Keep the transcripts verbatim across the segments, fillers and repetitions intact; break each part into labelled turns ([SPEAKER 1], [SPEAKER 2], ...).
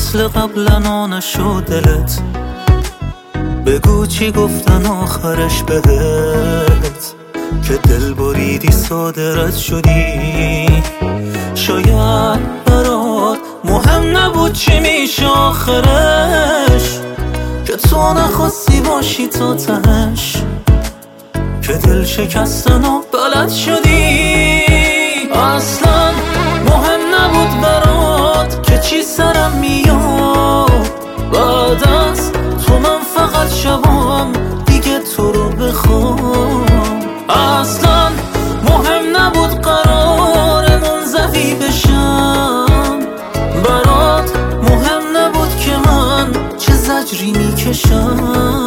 [SPEAKER 1] مثل قبلا نشد دلت، بگو چی گفتن آخرش بهت، که دل بریدی صادرت شدی. شاید برات مهم نبود چی میشه آخرش، که تو نخواستی باشی تا تهش، که دل شکستن و بلد شدی. اصلا مهم نبود برات که چی سرم میاد، بعد از تو من فقط شبام دیگه تو رو بخوام. اصلا مهم نبود قرار منزوی بشم، برات مهم نبود که من چه زجری میکشم.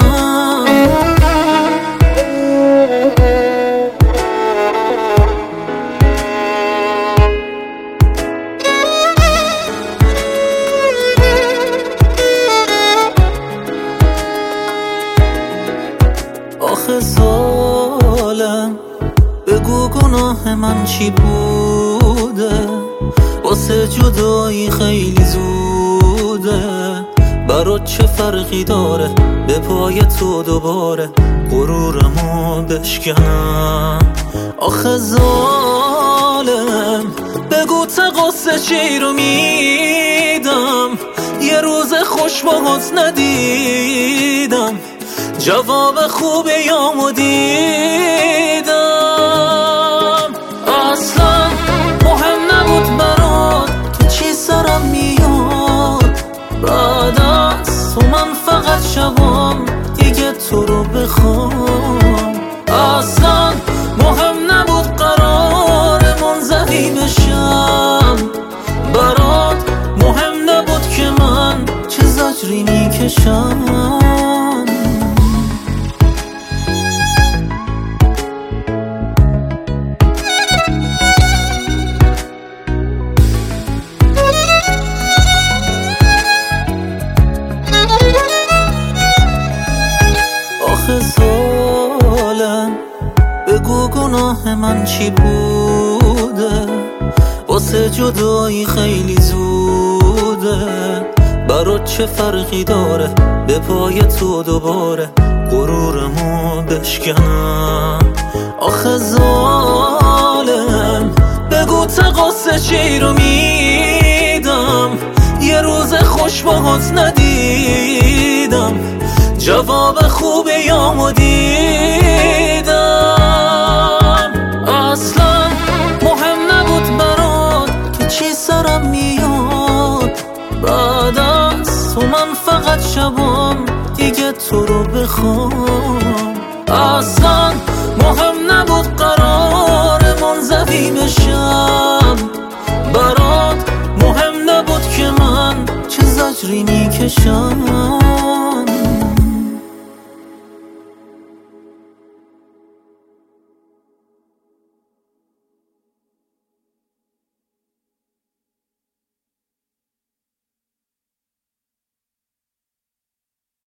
[SPEAKER 1] آخه ظالم بگو گناه من چی بوده، واسه جدایی خیلی زوده. برات چه فرقی داره به پای تو دوباره غرورمو بشکنم. آخه ظالم بگو تقصیر چی رو میدم، یه روز خوش باهات ندیدم، جواب خوب یامو دیدم. اصلا مهم نبود برات که چی سرم میاد، بعد از تو من فقط شبام دیگه تو رو بخوام. اصلا مهم نبود قرار منزوی بشم، برات مهم نبود که من چه زجری میکشم. آخه ظالم بگو گناه من چی بوده، واسه جدایی خیلی زوده. برات چه فرقی داره به پای تو دوباره غرورمو بشکنم. آخه ظالم بگو تقصیر چی رو میدم، یه روز خوش باهات ندیدم، جواب خوب یامو دیدم. اصلا مهم نبود برات که چی سرم میاد، بعد از تو من فقط شبام دیگه تو رو بخوام. اصلا مهم نبود قرار منزوی بشم، برات مهم نبود که من چه زجری میکشم.